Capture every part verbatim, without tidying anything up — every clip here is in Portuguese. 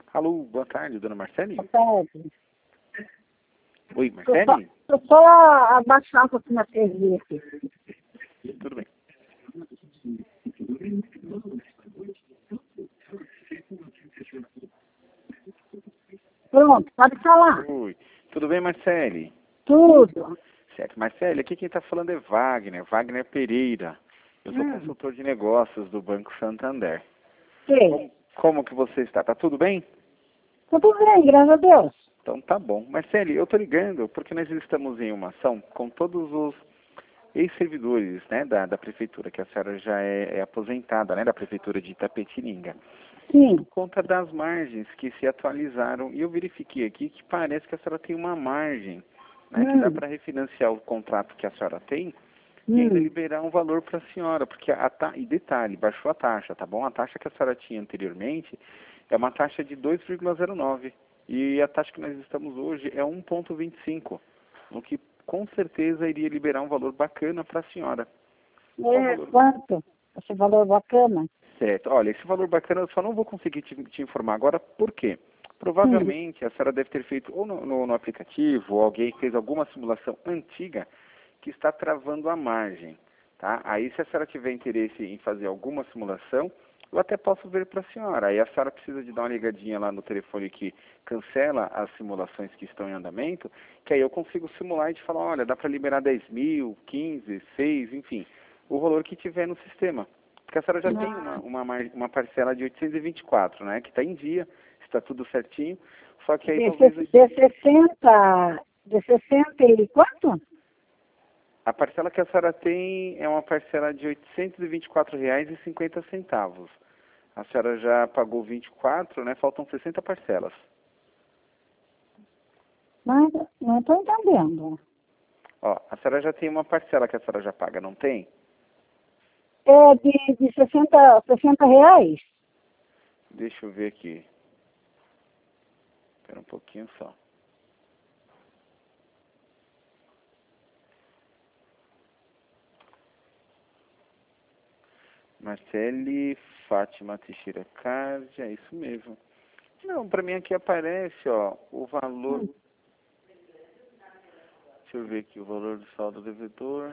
Alô, boa tarde, dona Marcele? Boa tarde. Oi, Estou só, Marcele? tô só abaixar um pouquinho a T V aqui. Tudo bem. Pronto, pode falar. Oi, tudo bem, Marcele? Tudo. Certo, Marcele, aqui quem está falando é Wagner, Wagner Pereira. Eu sou Hum, consultor de negócios do Banco Santander. sei. Como, como que você está? Tá tudo bem? Tudo bem, graças a Deus. Então tá bom. Marcele, eu tô ligando porque nós estamos em uma ação com todos os ex-servidores, né, da, da prefeitura, que a senhora já é, é aposentada, né, da prefeitura de Itapetininga, Sim. por conta das margens que se atualizaram. E eu verifiquei aqui que parece que a senhora tem uma margem, né, que dá Hum, para refinanciar o contrato que a senhora tem e ainda hum. liberar um valor para a senhora, porque a ta... e detalhe, baixou a taxa, tá bom? A taxa que a senhora tinha anteriormente é uma taxa de dois vírgula zero nove e a taxa que nós estamos hoje é um vírgula vinte e cinco, o que com certeza iria liberar um valor bacana para a senhora. Qual o É, valor? quanto? Esse valor bacana? Certo. Olha, esse valor bacana eu só não vou conseguir te, te informar agora, por quê? Hum, Provavelmente a senhora deve ter feito ou no, no, no aplicativo, ou alguém fez alguma simulação antiga que está travando a margem, tá? Aí se a senhora tiver interesse em fazer alguma simulação, eu até posso ver para a senhora. Aí a senhora precisa de dar uma ligadinha lá no telefone que cancela as simulações que estão em andamento, que aí eu consigo simular e te falar, olha, dá para liberar dez mil, quinze, seis, enfim, o valor que tiver no sistema. Porque a senhora já tem uma, ah, uma, mar- uma parcela de oitocentos e vinte e quatro, né? Que está em dia, está tudo certinho, só que aí de, talvez se- de sessenta, de sessenta e quanto? a parcela que a senhora tem é uma parcela de oitocentos e vinte e quatro reais e cinquenta centavos. A senhora já pagou vinte e quatro, né? Faltam sessenta parcelas. Mas não estou entendendo. Ó, a senhora já tem uma parcela que a senhora já paga, não tem? É de, de sessenta, sessenta reais? Deixa eu ver aqui. Espera um pouquinho só. Marcele Fátima Teixeira Card, é isso mesmo. Não, pra mim aqui aparece, ó, o valor. Hum, Deixa eu ver aqui, o valor do saldo devedor.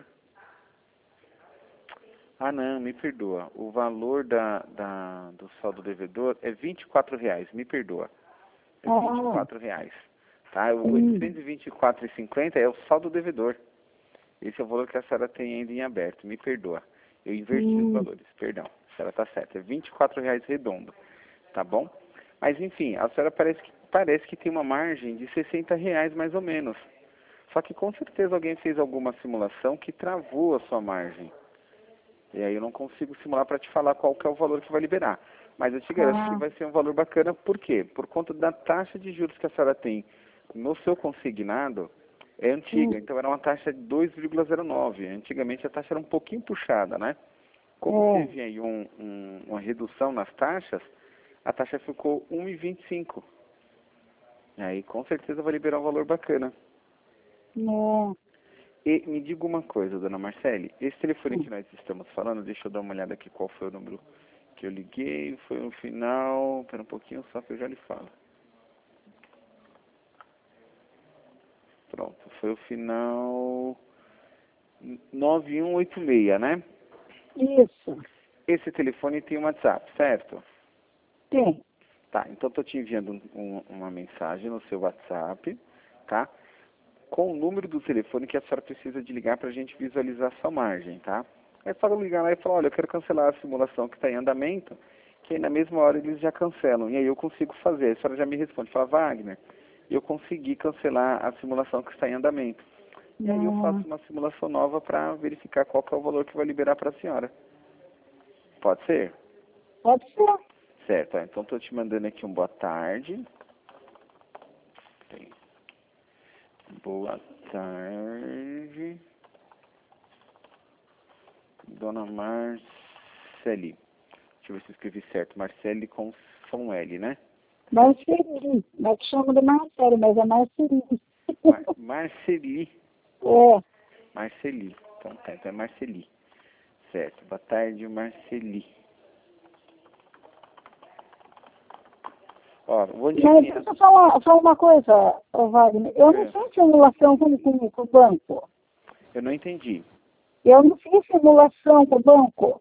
Ah, não, me perdoa. O valor da, da, do saldo devedor é vinte e quatro reais, me perdoa. É vinte e ah, quatro reais. Tá? O hum, oitocentos e vinte e quatro reais e cinquenta é o saldo devedor. Esse é o valor que a senhora tem ainda em aberto, me perdoa. Eu inverti os hum. valores, perdão. A senhora está certa, é vinte e quatro reais redondo, tá bom? Mas enfim, a senhora parece que, parece que tem uma margem de sessenta reais mais ou menos. Só que com certeza alguém fez alguma simulação que travou a sua margem. E aí eu não consigo simular para te falar qual que é o valor que vai liberar. Mas eu te garanto que Ah, vai ser um valor bacana, por quê? Por conta da taxa de juros que a senhora tem no seu consignado, é hum, antiga, então era uma taxa de dois vírgula zero nove. Antigamente a taxa era um pouquinho puxada, né? Como é. teve aí um, um, uma redução nas taxas, a taxa ficou um vírgula vinte e cinco. E aí com certeza vai liberar um valor bacana. É. E me diga uma coisa, dona Marcele, esse telefone Hum. que nós estamos falando, deixa eu dar uma olhada aqui qual foi o número que eu liguei, foi no final, espera um pouquinho só que eu já lhe falo. Pronto, foi o final nove um oito seis, né? Isso, Esse telefone tem um WhatsApp, certo? tem. Tá, então estou te enviando um- um- uma mensagem no seu WhatsApp, tá? Com o número do telefone que a senhora precisa de ligar para a gente visualizar a sua margem, tá? É só ligar lá e falar, olha, eu quero cancelar a simulação que está em andamento, que aí na mesma hora eles já cancelam. E aí eu consigo fazer. A senhora já me responde, fala, Wagner, eu consegui cancelar a simulação que está em andamento. E aí eu faço Ah, uma simulação nova para verificar qual que é o valor que vai liberar para a senhora. Pode ser? pode ser. Certo, ó, então estou te mandando aqui um boa tarde. Boa tarde, dona Marcele. Deixa eu ver se eu escrevi certo. Marcele com som L, né? Marceli. Nós chamamos de Marcelo, mas é Marceli. Mar Marceli. É. Marceli. Então tá, então é Marceli. Certo. Boa tarde, Marceli. Ó, vou Mas indicar. deixa eu falar, falar uma coisa, ô Wagner. Eu não É. fiz simulação com, com, com o banco. Eu não entendi. Eu não fiz simulação com o banco.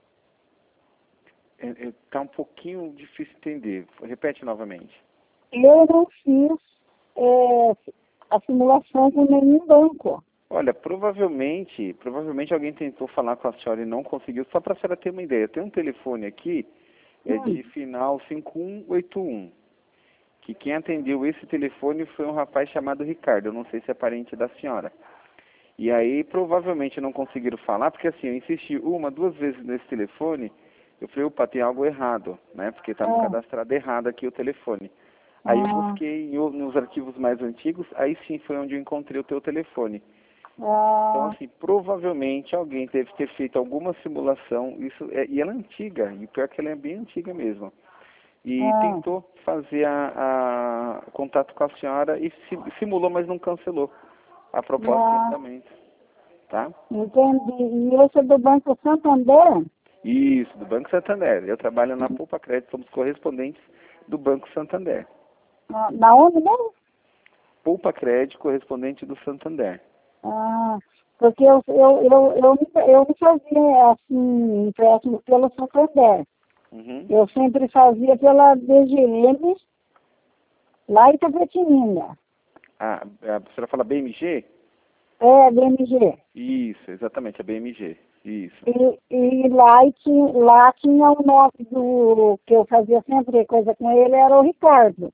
É, é, tá um pouquinho difícil entender. Repete novamente. Eu não fiz é, a simulação com nenhum banco. Olha, provavelmente, provavelmente alguém tentou falar com a senhora e não conseguiu, só para a senhora ter uma ideia. Tem um telefone aqui, é Hum. de final cinco um oito um, que quem atendeu esse telefone foi um rapaz chamado Ricardo, eu não sei se é parente da senhora. E aí, provavelmente não conseguiram falar, porque assim, eu insisti uma, duas vezes nesse telefone, eu falei, opa, tem algo errado, né, porque está Ah. cadastrado errado aqui o telefone. Aí eu Ah. busquei em o- nos arquivos mais antigos, aí sim foi onde eu encontrei o teu telefone. Então, Ah. assim, provavelmente alguém deve ter feito alguma simulação, isso é, e ela é antiga, e pior que ela é bem antiga mesmo. E Ah. tentou fazer a, a contato com a senhora e si, simulou, mas não cancelou a proposta de Ah. andamento, tá? Entendi. E esse é do Banco Santander? Isso, do Banco Santander. Eu trabalho na Poupa Crédito, somos correspondentes do Banco Santander. Na, na onde mesmo? Poupa Crédito, correspondente do Santander. Ah, porque eu, eu, eu, eu, me- eu me fazia assim, empréstimo pelo Santander. Uhum. Eu sempre fazia pela B G M, lá em Itapetininga. Ah, a senhora fala B M G? É, B M G. Isso, exatamente, a B M G. Isso. E, e lá, e tinha, lá tinha o nome do que eu fazia sempre coisa com ele, era o Ricardo.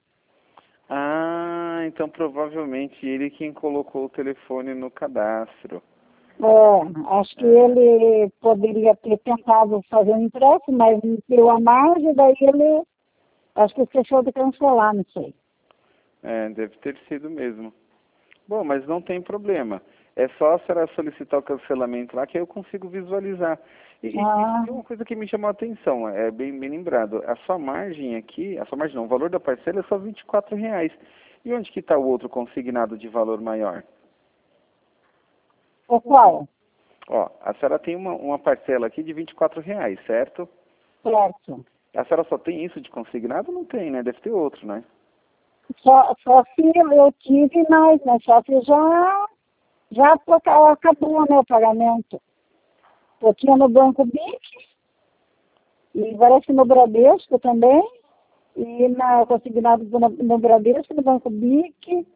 Ah, então provavelmente ele quem colocou o telefone no cadastro. É, acho que É, ele poderia ter tentado fazer um empréstimo, mas não deu a margem, daí ele acho que fechou de cancelar, não sei. é, deve ter sido mesmo. Bom, mas não tem problema. É só a senhora solicitar o cancelamento lá que aí eu consigo visualizar. E, e, Ah, e tem uma coisa que me chamou a atenção, é bem, bem lembrado. A sua margem aqui, a sua margem não, o valor da parcela é só vinte e quatro reais. E onde que está o outro consignado de valor maior? o qual? Ó, a senhora tem uma, uma parcela aqui de vinte e quatro reais, certo? Certo. A senhora só tem isso de consignado? Não tem, né? Deve ter outro, né? Só, só se eu tive mais, né? Só se já, já aca- acabou, né, o pagamento. Eu tinha no Banco BIC, e parece que no Bradesco também, e na consignado no, no Bradesco, no Banco BIC,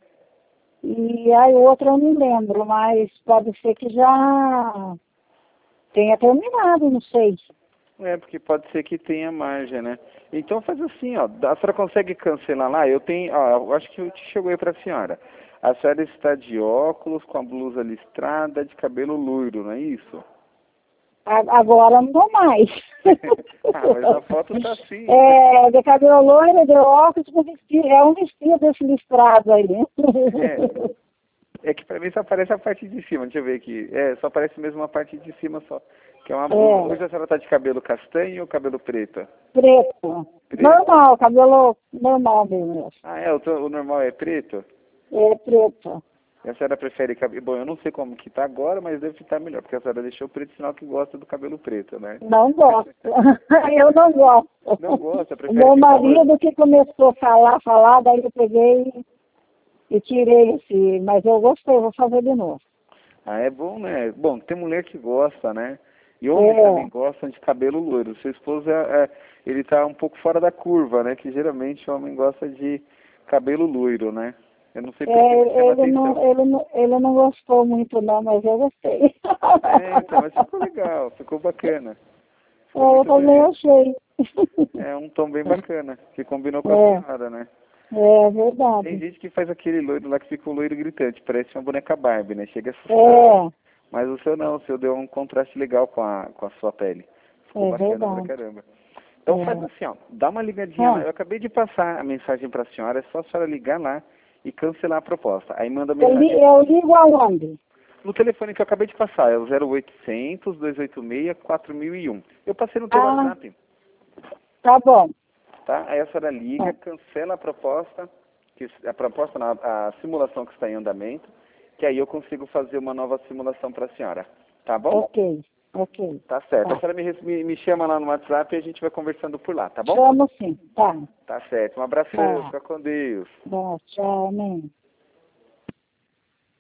e aí outra eu não lembro, mas pode ser que já tenha terminado, não sei. É, porque pode ser que tenha margem, né? Então faz assim, ó, a senhora consegue cancelar lá? Eu tenho, ó, eu acho que chegou aí pra senhora. A senhora está de óculos, com a blusa listrada, de cabelo loiro, não é isso? A- Agora não dou mais. Ah, mas a foto tá assim. É, de cabelo loiro, de óculos, com vestido, é um vestido desse listrado aí. É, é que pra mim só aparece a parte de cima, deixa eu ver aqui. É, só aparece mesmo a parte de cima só. Que é uma blusa. É, Hoje a senhora tá de cabelo castanho ou cabelo preto? preto. Preto. Normal, cabelo normal mesmo. Ah, é, o, to- o normal é preto? É preto. E a senhora prefere cabelo... Bom, eu não sei como que tá agora, mas deve estar melhor, porque a senhora deixou preto, sinal que gosta do cabelo preto, né? Não gosto. Eu não gosto. Não gosta, O prefere meu ficar loiro. marido que começou a falar, falar, daí eu peguei e, e tirei esse. Mas eu gostei, vou fazer de novo. Ah, é bom, né? Bom, tem mulher que gosta, né? E homens É, também gostam de cabelo loiro. Seu esposo, é, é, ele tá um pouco fora da curva, né? Que geralmente o homem gosta de cabelo loiro, né? Eu não sei por que me é, chama ele, não, atenção. ele, não, ele não gostou muito não, mas eu gostei. É, então, mas ficou legal, ficou bacana. É, Ficou eu muito também bonito. achei. É um tom bem bacana, que combinou com a É, senhora, né? é Tem verdade. gente que faz aquele loiro lá que fica o loiro gritante, parece uma boneca Barbie, né? Chega a assustar. É, Mas o seu não, o seu deu um contraste legal com a, com a sua pele. Ficou é bacana pra verdade. caramba. Então faz É. assim, ó, dá uma ligadinha lá. Ah, Eu acabei de passar a mensagem pra senhora, é só a senhora ligar lá e cancelar a proposta. Aí manda a eu, li, mensagem eu ligo aonde? no telefone que eu acabei de passar, é o zero oitocentos, dois oito seis, quatro mil e um. Eu passei no teu Ah, WhatsApp, tá bom. tá? Aí a senhora liga, cancela a proposta, que, a proposta, não, a simulação que está em andamento, que aí eu consigo fazer uma nova simulação para a senhora, tá bom? Ok. Ok. Tá certo. Tá. A senhora me, res- me, me chama lá no WhatsApp e a gente vai conversando por lá, tá bom? Chamo sim. Tá. Tá certo. Um abração. Tá. Fica com Deus. Tá. Tchau, amém.